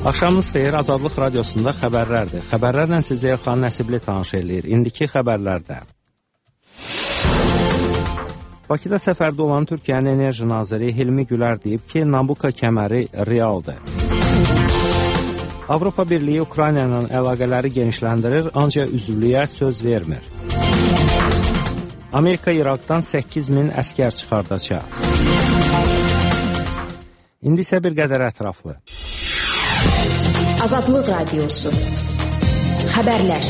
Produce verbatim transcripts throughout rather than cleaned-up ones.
Axşamınız xeyir, Azadlıq Radiosunda xəbərlərdir. Xəbərlərlə sizə Elxan Nəsibli tanış eləyir. İndiki xəbərlərdə. Bakıda səfərdə olan Türkiyənin enerji naziri Hilmi Gülər deyib ki, Nabucco kəməri realdır. Avropa Birliyi Ukrayna ilə əlaqələri genişləndirir, ancaq üzvlüyə söz vermir. Amerika İraqdan səkkiz min əskər çıxardacaq. İndi isə bir qədər ətraflı. Azadlıq Radiosu. Xəbərlər.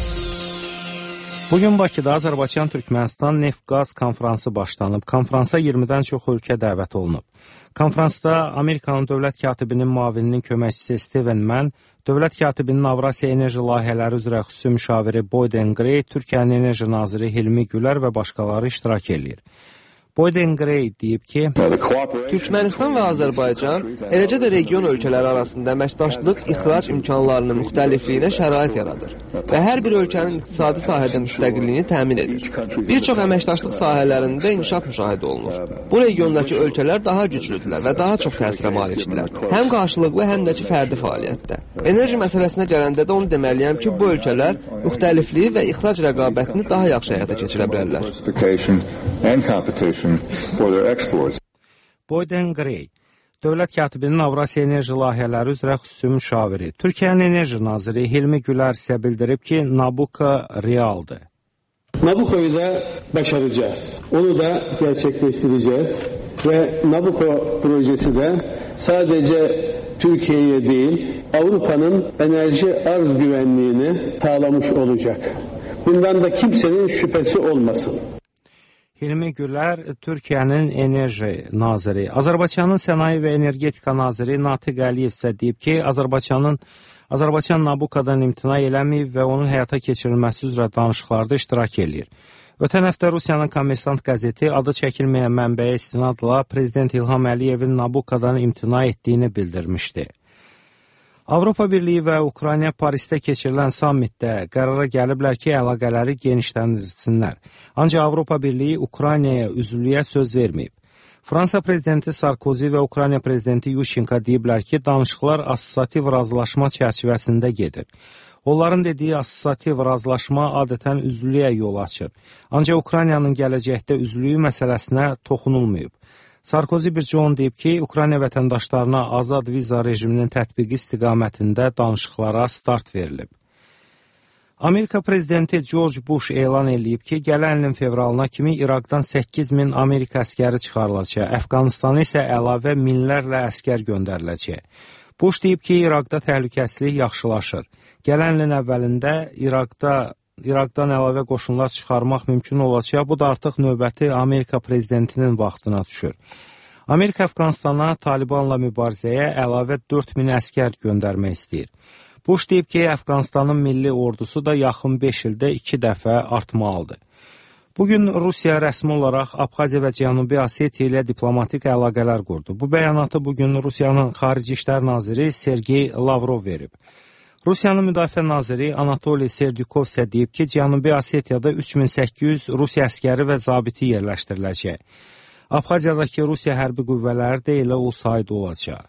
Bugün Bakıda Azərbaycan-Türkmənistan neft-qaz konfransı başlanıb. Konfransa iyirmidən çox ölkə dəvət olunub. Konfransda Amerikanın dövlət katibinin müavininin köməkçisi Steven Mann, dövlət katibinin Avrasiya enerji layihələri üzrə xüsusi müşaviri Boyden Gray, Türkiyənin enerji naziri Hilmi Gülər və başqaları iştirak edir. Boyden Gray deyib ki, Türkmənistan və Azərbaycan, eləcə də region ölkələri arasında əməkdaşlıq ixrac imkanlarının müxtəlifliyinə şərait yaradır və hər bir ölkənin iqtisadi sahədə müstəqilliyini təmin edir. Bir çox əməkdaşlıq sahələrində inkişaf müşahidə olunur. Bu regiondakı ölkələr daha güclüdürlər və daha çox təsirə malikdirlər. Həm qarşılıqlı, həm də ki, fərdi fəaliyyətdə. Enerji məsələsinə gələndə də onu deməliyəm ki, bu ölkələr müxtəlifliyi və ixrac rəqabətini daha yaxşı həyata keçirə bilərlər. Boyden Gray, dövlət katibinin Avrasiya enerji layihələri üzrə xüsusi müşaviri. Türkiyənin enerji naziri Hilmi Gülər isə bildirib ki, Nabucco realdır. Nabucco'yu da başaracağız. Onu da gerçekleştireceğiz ve Nabucco projesi de sadece Türkiye'ye değil, Avrupa'nın enerji arz güvenliğini sağlamış olacak. Bundan da kimsenin şüphesi olmasın. Hilmi Gülər, Türkiyənin enerji naziri. Azərbaycanın sənaye və energetika naziri Natiq Əliyev isə deyib ki, Azərbaycanın Azərbaycan Nabucco'dan imtina eləməyib və onun həyata keçirilməsi üzrə danışıqlarda iştirak edir. Ötən həftə Rusiyanın Kommersant qəzeti adı çəkilməyən mənbəyə istinadla Prezident İlham Əliyevin Nabucco'dan imtina etdiyini bildirmişdi. Avropa Birliyi və Ukrayna Parisdə keçirilən sammitdə qərara gəliblər ki, əlaqələri genişləndirsinlər. Ancaq Avropa Birliyi Ukraynaya üzvlüyə söz verməyib. Fransa prezidenti Sarkozy və Ukrayna prezidenti Yushchenko deyiblər ki, danışıqlar assosiativ razılaşma çərçivəsində gedir. Onların dediyi assosiativ razılaşma adətən üzvlüyə yol açır. Ancaq Ukraynanın gələcəkdə üzvlüyü məsələsinə toxunulmayıb. Sarkozy bir con deyib ki, Ukrayna vətəndaşlarına azad viza rejiminin tətbiqi istiqamətində danışıqlara start verilib. Amerika prezidenti George Bush elan edib ki, gələn ilin fevralına kimi İraqdan səkkiz min Amerika əskəri çıxarılacaq, Əfqanistana isə əlavə minlərlə əskər göndəriləcək. Bush deyib ki, İraqda təhlükəsizlik yaxşılaşır. Gələn ilin əvvəlində İraqda İraqdan əlavə qoşunlar çıxarmaq mümkün olacaq. Bu da artıq növbəti Amerika prezidentinin vaxtına düşür. Amerika Əfqanistana Talibanla mübarizəyə əlavə dörd min əskər göndərmək istəyir. Bush deyib ki, Əfqanistanın milli ordusu da yaxın beş ildə iki dəfə artmalıdır. Bugün Rusiya rəsmi olaraq Abxaziya və Cənubi Osetiya ilə diplomatik əlaqələr qurdu. Bu bəyanatı bugün Rusiyanın Xarici İşlər naziri Sergey Lavrov verib. Rusiyanın müdafiə naziri Anatoliy Serdyukov isə deyib ki, Cənubi Osetiyada üç min səkkiz yüz Rusiya əskəri və zabiti yerləşdiriləcək. Abxaziyadakı Rusiya hərbi qüvvələri də elə o sayda olacaq.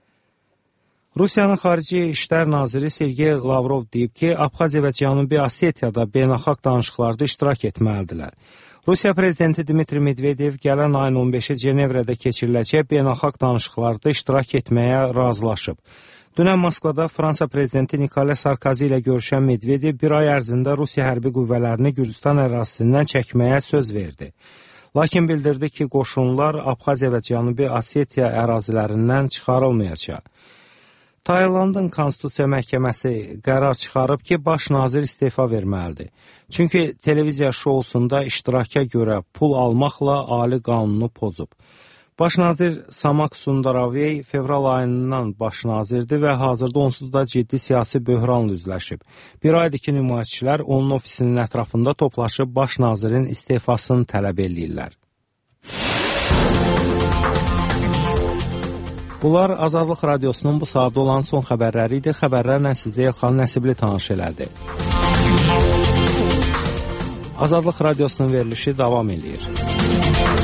Rusiyanın Xarici İşlər naziri Sergey Lavrov deyib ki, Abxaziya və Cənubi Osetiyada beynəlxalq danışıqlarda iştirak etməlidirlər. Rusiya prezidenti Dmitri Medvedev gələn ayın on beşi Cenevrədə keçiriləcək beynəlxalq danışıqlarda iştirak etməyə razılaşıb. Dünən Moskvada Fransa prezidenti Nikolay Sarkozy ilə görüşən Medvedev bir ay ərzində Rusiya hərbi qüvvələrini Gürcüstan ərazisindən çəkməyə söz verdi. Lakin bildirdi ki, qoşunlar Abxaziya və Cənubi Osetiya ərazilərindən çıxarılmayacaq. Taylandın Konstitusiya Məhkəməsi qərar çıxarıb ki, baş nazir istefa verməlidir. Çünki televiziya şousunda iştiraka görə pul almaqla ali qanunu pozub. Baş nazir Samak Sundaravey fevral ayından baş nazirdir və hazırda onsuz da ciddi siyasi böhranla üzləşib. Bir aydır ki, nümayişçilər onun ofisinin ətrafında toplaşıb baş nazirin istefasını tələb edirlər. Bunlar Azadlıq Radiosunun bu saatda olan son xəbərləri idi. Xəbərlərlə sizə Elxan Nəsibli tanış elədi. Azadlıq Radiosunun verilişi davam edir.